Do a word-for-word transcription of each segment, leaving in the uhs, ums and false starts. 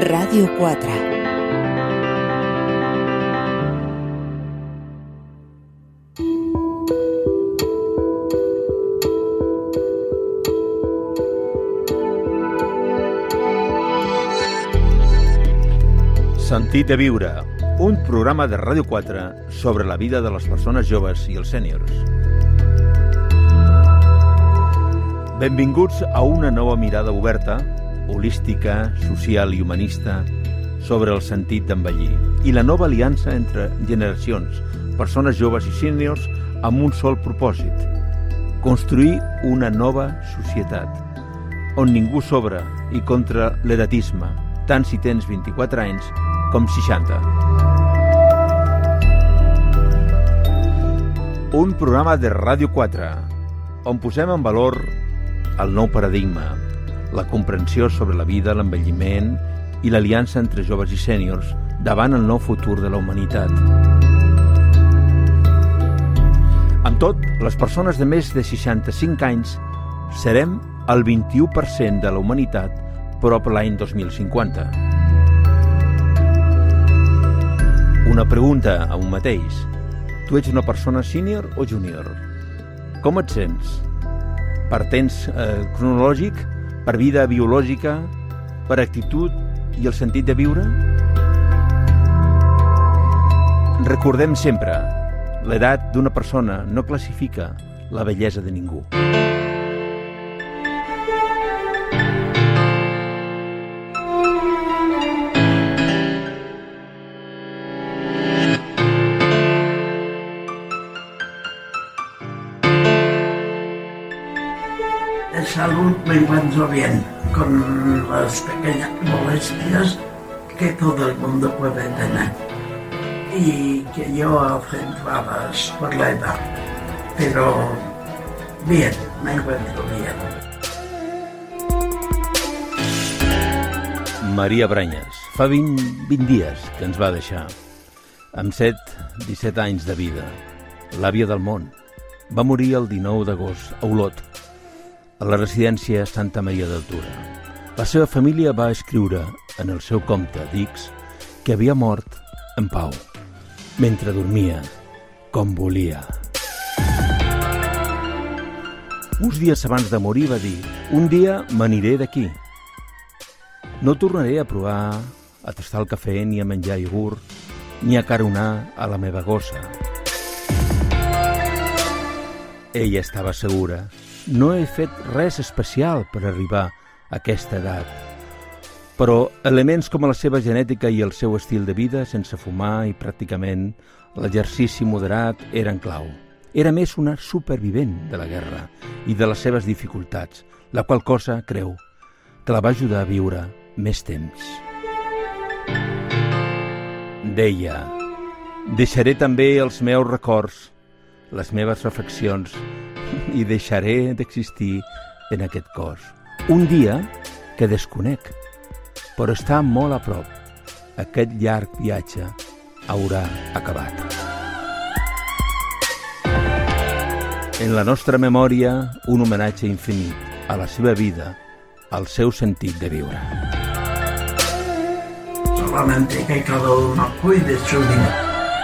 Ràdio quatre. Sentit de viure, un programa de Ràdio quatre sobre la vida de les persones joves i els sèniors. Benvinguts a una nova mirada oberta, holística, social i humanista sobre el sentit d'envellir i la nova aliança entre generacions, persones joves i sèniors amb un sol propòsit: construir una nova societat on ningú sobra i contra l'edatisme, tant si tens vint-i-quatre anys com seixanta. Un programa de Ràdio quatre on posem en valor el nou paradigma, la comprensió sobre la vida, l'envelliment i l'aliança entre joves i sèniors davant el nou futur de la humanitat. Amb tot, les persones de més de seixanta-cinc anys serem el vint-i-u per cent de la humanitat prop l'any dos mil cinquanta. Una pregunta a un mateix. Tu ets una persona sènior o júnior? Com et sents? Per temps eh, cronològic, per vida biològica, per actitud i el sentit de viure? Recordem sempre, l'edat d'una persona no classifica la bellesa de ningú. Salud, me encuentro bien, con las pequeñas molestias que todo el mundo puede tener y que yo acentuadas por la edad, pero bien, me encuentro bien. Maria Branyes, fa vint, vint dies que ens va deixar, amb set, disset anys de vida, l'àvia del món. Va morir el dinou d'agost a Olot, a la residència Santa Maria d'Altura. La seva família va escriure en el seu compte d'X que havia mort en pau, mentre dormia, com volia. Uns dies abans de morir va dir: un dia m'aniré d'aquí. No tornaré a provar a tastar el cafè, ni a menjar iogurt, ni a caronar a la meva gossa. Ella estava segura. No he fet res especial per arribar a aquesta edat, però elements com la seva genètica i el seu estil de vida, sense fumar i pràcticament l'exercici moderat, eren clau. Era més una supervivent de la guerra i de les seves dificultats, la qual cosa, creu, que la va ajudar a viure més temps. Deia: deixaré també els meus records, les meves reflexions, i deixaré d'existir en aquest cos. Un dia que desconec, però està molt a prop. Aquest llarg viatge haurà acabat. En la nostra memòria, un homenatge infinit a la seva vida, al seu sentit de viure. Solamente que cada uno cuide su vida.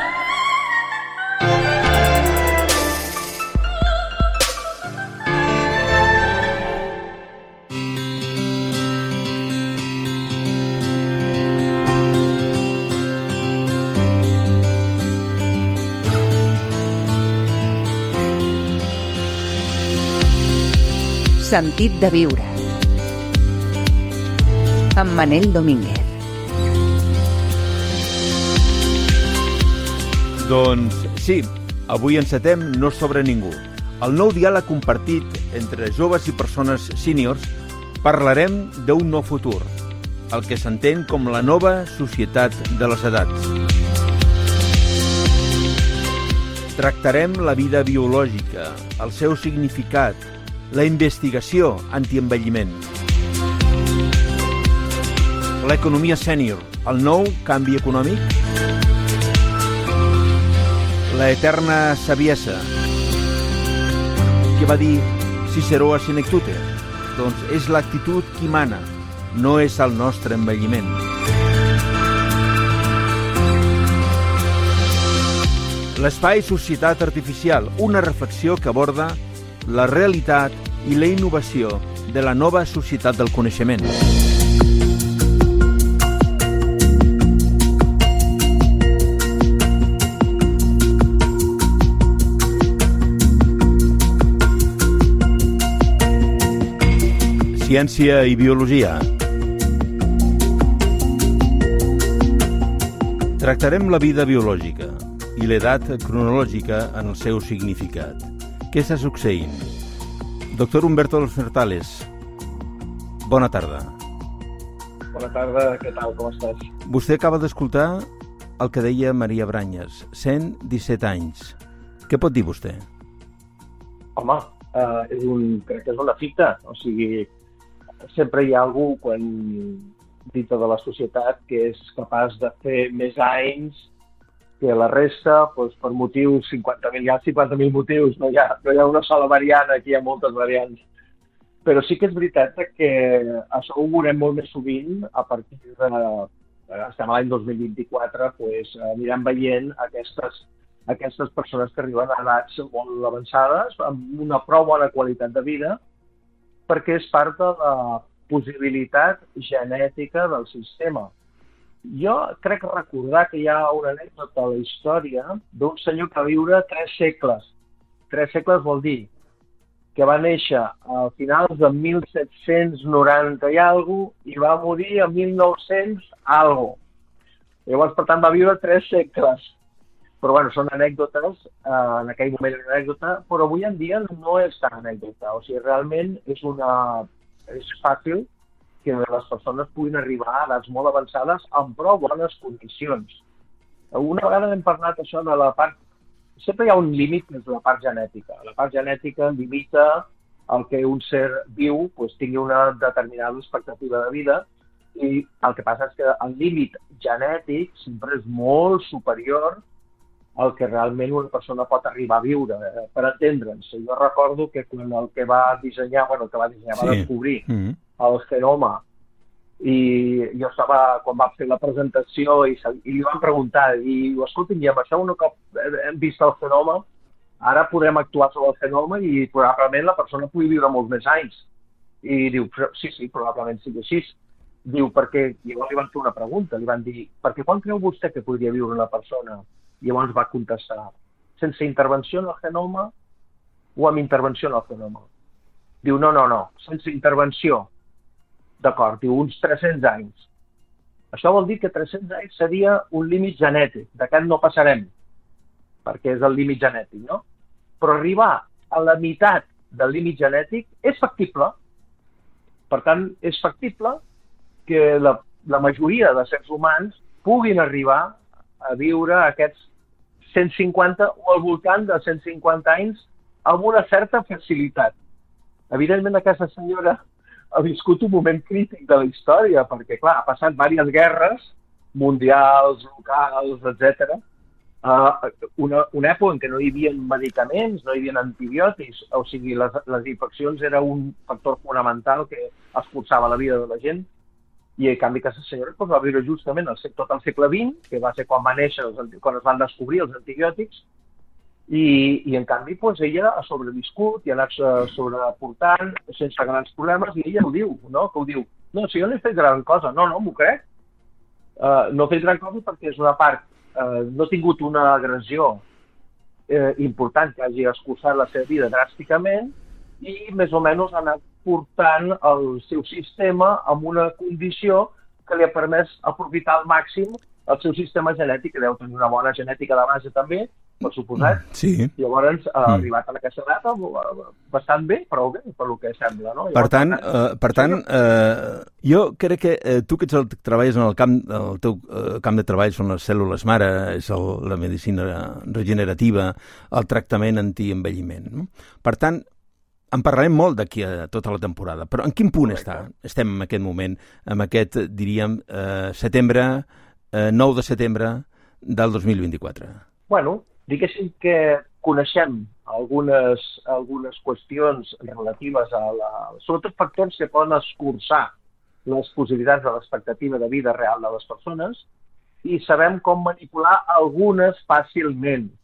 Sentit de viure, amb Manel Domínguez. Doncs sí, avui encetem No sobra ningú. El nou diàleg compartit entre joves i persones sèniors. Parlarem d'un nou futur, el que s'entén com la nova societat de les edats. Tractarem la vida biològica, el seu significat, la investigació antienvelliment, l'economia sènior, el nou canvi econòmic, la eterna saviesa. Què va dir Ciceró a Senectute? Doncs és l'actitud qui mana, no és el nostre envelliment. L'espai Societat Artificial, una reflexió que aborda la realitat i la innovació de la nova societat del coneixement. Ciència i biologia. Tractarem la vida biològica i l'edat cronològica en el seu significat. Què està succeint? Doctor Humberto Los Fertales, bona tarda. Bona tarda, què tal, com estàs? Vostè acaba d'escoltar el que deia Maria Branyes, cent disset anys. Què pot dir vostè? Home, uh, és un, crec que és una fita, o sigui, sempre hi ha algú quan dintre de la societat que és capaç de fer més anys que la resta, doncs, per motius cinquanta mil, hi ha cinquanta mil motius, no hi, ha, no hi ha una sola variant, aquí hi ha moltes variants. Però sí que és veritat que això ho veurem molt més sovint a partir de, estem a l'any dos mil vint-i-quatre, doncs, anirem veient aquestes, aquestes persones que arriben a edats molt avançades, amb una prou bona qualitat de vida, perquè és part de la possibilitat genètica del sistema. Jo crec recordar que hi ha una anècdota a la història d'un senyor que va viure tres segles. Tres segles vol dir que va néixer a finals de mil set-cents noranta i alguna cosa i va morir a mil nou-cents alguna cosa. Llavors, per tant, va viure tres segles. Però, bueno, són anècdotes, eh, en aquell moment era una anècdota, però avui en dia no és tan anècdota. O sigui, realment és una... és fàcil que les persones puguin arribar a edats molt avançades amb prou bones condicions. Una vegada hem parlat això de la part... Sempre hi ha un límit que és la part genètica. La part genètica limita el que un ser viu doncs, tingui una determinada expectativa de vida i el que passa és que el límit genètic sempre és molt superior el que realment una persona pot arribar a viure, eh, per entendre'ns. Jo recordo que quan el que va dissenyar, bueno, el que va dissenyar, sí. va descobrir mm-hmm. el genoma, i jo estava, quan va fer la presentació, i, i li van preguntar, i diu, escolta'm, i amb això un cop hem vist el genoma, ara podrem actuar sobre el genoma i probablement la persona pugui viure molts més anys. I diu, sí, sí, probablement sigui així. Diu, perquè, i llavors li van fer una pregunta, li van dir, perquè quan creu vostè que podria viure una persona? I llavors va contestar, sense intervenció en el genoma o amb intervenció en el genoma? Diu, no, no, no, sense intervenció. D'acord, diu, uns tres-cents anys. Això vol dir que tres-cents anys seria un límit genètic, d'aquest no passarem, perquè és el límit genètic, no? Però arribar a la meitat del límit genètic és factible. Per tant, és factible que la, la majoria de sers humans puguin arribar a viure aquests cent cinquanta o al voltant de cent cinquanta anys amb una certa facilitat. Evidentment, aquesta senyora ha viscut un moment crític de la història, perquè, clar, ha passat diverses guerres mundials, locals, etcètera. Uh, una, una època en què no hi havia medicaments, no hi havia antibiòtics, o sigui, les, les infeccions era un factor fonamental que escurçava la vida de la gent. I en canvi aquesta senyora doncs, va viure justament el, tot el segle vint, que va ser quan va néixer, quan es van descobrir els antibiòtics, i, i en canvi doncs, ella ha sobreviscut i ha anat sobreportant sense grans problemes, i ella ho diu, no? Que ho diu, no, si jo no he fet gran cosa, no, no, m'ho crec. Uh, no he fet gran cosa perquè és una part, uh, no ha tingut una agressió uh, important que hagi escurçat la seva vida dràsticament, i més o menys ha anat portant el seu sistema amb una condició que li ha permès aprofitar al màxim el seu sistema genètic, que deu tenir una bona genètica de base també, per suposat. Sí. Llavors ha mm. arribat a aquesta data bastant bé, prou bé, per lo que sembla. No? Per tant, uh, per tant uh, jo crec que uh, tu que ets el, treballes en el camp, el teu uh, camp de treball són les cèl·lules mare, és el, la medicina regenerativa, el tractament antienvelliment. No? Per tant, en parlarem molt d'aquí a tota la temporada, però en quin punt està? Estem en aquest moment, en aquest, diríem, eh, setembre, eh, nou de setembre del dos mil vint-i-quatre? Bueno, diguéssim que coneixem algunes, algunes qüestions relatives a la... sobretot factors que poden escurçar les possibilitats de l'expectativa de vida real de les persones i sabem com manipular algunes fàcilment.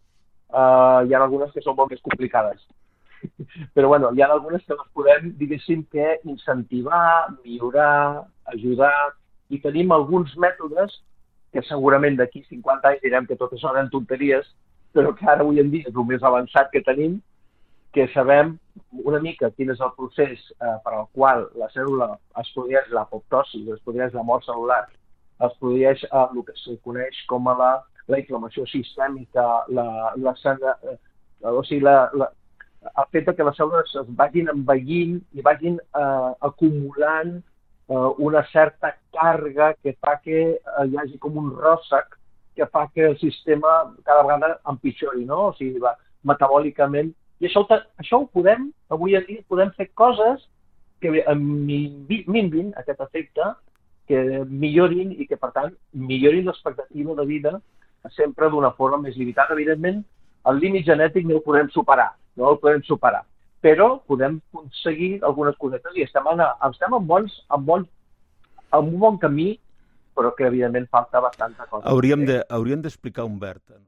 uh, hi ha algunes que són molt més complicades. Però bueno, hi ha algunes que les podem, diguéssim, que incentivar, millorar, ajudar, i tenim alguns mètodes que segurament d'aquí cinquanta anys direm que tot això eren tonteries, però que ara avui en dia és el més avançat que tenim, que sabem una mica quin és el procés eh, per al qual la cèl·lula es produeix l'apoptosi, es produeix la mort cel·lular, es produeix eh, el que se coneix com a la, la inflamació sistèmica, la, la, la, eh, o sigui, la, la, el fet que les cèl·lules es vagin envellint i vagin eh, acumulant eh, una certa càrrega que fa que eh, hi hagi com un ròssec que fa que el sistema cada vegada empitjori, no? O sigui, va, metabòlicament. I això, això ho podem, avui en dia, podem fer coses que minvin aquest efecte, que millorin i que, per tant, millorin l'expectativa de vida sempre d'una forma més limitada. Evidentment, el límit genètic no el podem superar, no el podem superar, però podem aconseguir algunes cosetes i estem, en, estem en, bons, en, bons, en un bon camí, però que, evidentment, falta bastanta cosa. Hauríem de, hauríem d'explicar, Humbert,